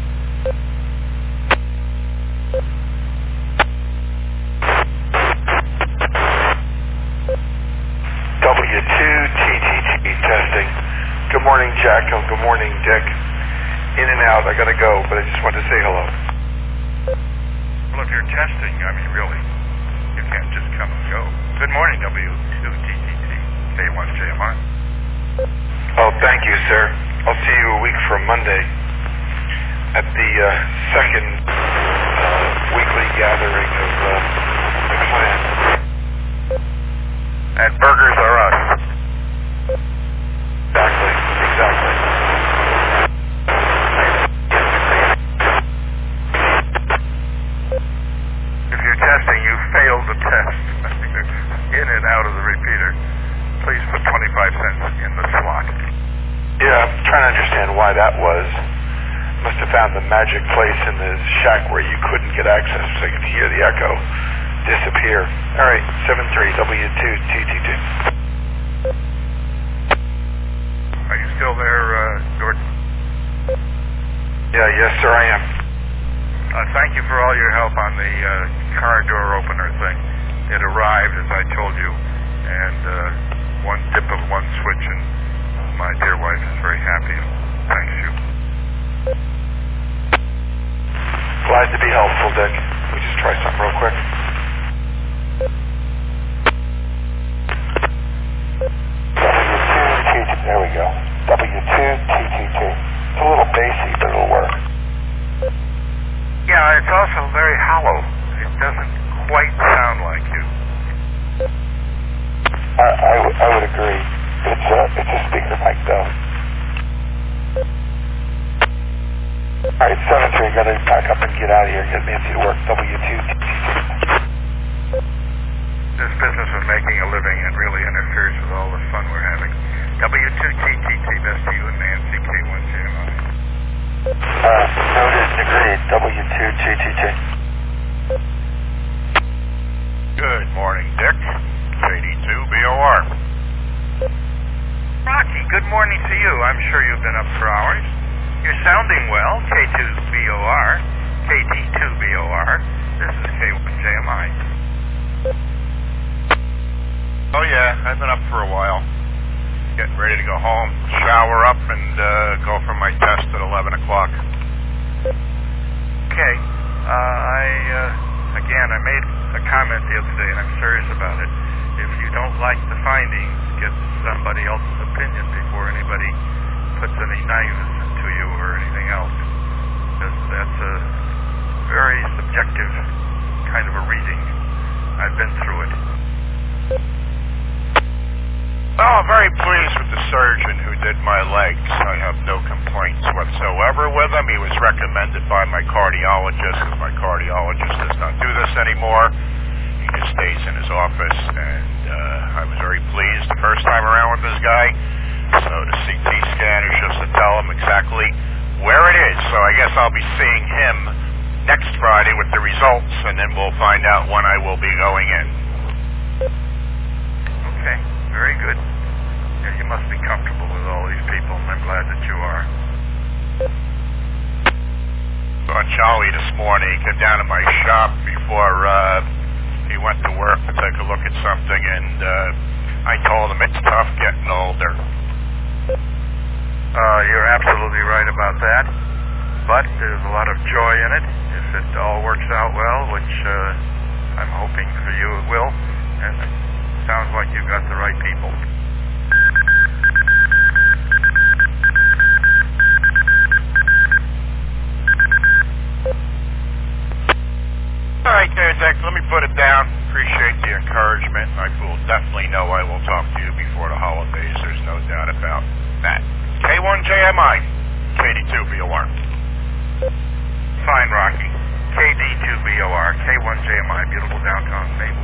W two T T T testing. Good morning, Jack. Oh, good morning, Dick. In and out. I gotta go, but I just wanted to say hello. Well, if you're testing, I mean, really, you can't just come and go. Good morning, W two T T T, K one J M I. Oh, thank you, sir. I'll see you a week from Monday at the uh, second uh, weekly gathering of uh, the clan. And burgers are us. Exactly, exactly. If you're testing, you failed the test. In and out of the repeater. Please put twenty-five cents in the slot. Yeah, I'm trying to understand why that was. Must have found the magic place in the shack where you couldn't get access, so you could hear the echo disappear. All right, seven three W two T T T. Are you still there, uh, Jordan? Yeah, yes, sir, I am. Uh, thank you for all your help on the uh, car door opener thing. It arrived, as I told you, and uh, one dip of one switch, and my dear wife is very happy. Thanks you. Glad to be helpful, Dick. We just try something real quick. W two T two, there we go. W two T two two. It's a little bassy, but it'll work. Yeah, it's also very hollow. It doesn't quite sound like you. I, I, w- I would agree. It's a, it's a speaker mic, though. All right, seven three, gotta pack up and get out of here. Get Nancy to work. W two T two. This business of making a living, it really interferes with all the fun we're having. W two T T T, best to you and Nancy, K one J M I. Uh, noted and agreed. W two T T T. Good morning, Dick. K D two B O R. Rocky, good morning to you. I'm sure you've been up for hours. You're sounding well, K two B O R, K D two B O R. This is K one J M I. Oh, yeah, I've been up for a while. Getting ready to go home, shower up, and uh, go for my test at eleven o'clock. Okay. Uh, I, uh, again, I made a comment the other day, and I'm serious about it. If you don't like the findings, get somebody else's opinion before anybody puts any knives into you or anything else. Because that's a very subjective kind of a reading. I've been through it. Oh, I'm very pleased with the surgeon who did my legs. I have no complaints whatsoever with him. He was recommended by my cardiologist, because my cardiologist does not do this anymore. He just stays in his office, and uh, I was very pleased the first time around with this guy. So the C T scan is just to tell him exactly where it is. So I guess I'll be seeing him next Friday with the results, and then we'll find out when I will be going in. Okay. Very good. Yeah, you must be comfortable with all these people, and I'm glad that you are. Saw Charlie this morning. He came down to my shop before uh, he went to work to take a look at something, and uh, I told him it's tough getting older. Uh, you're absolutely right about that, but there's a lot of joy in it if it all works out well, which uh, I'm hoping for you it will, and it sounds like you've got the right people. All right, there, Dick, let me put it down. Appreciate the encouragement. I will definitely know I will talk to you before the holidays. There's no doubt about that. K one J M I, K D two B O R. Fine, Rocky. K D two B O R, K one J M I, beautiful downtown Saint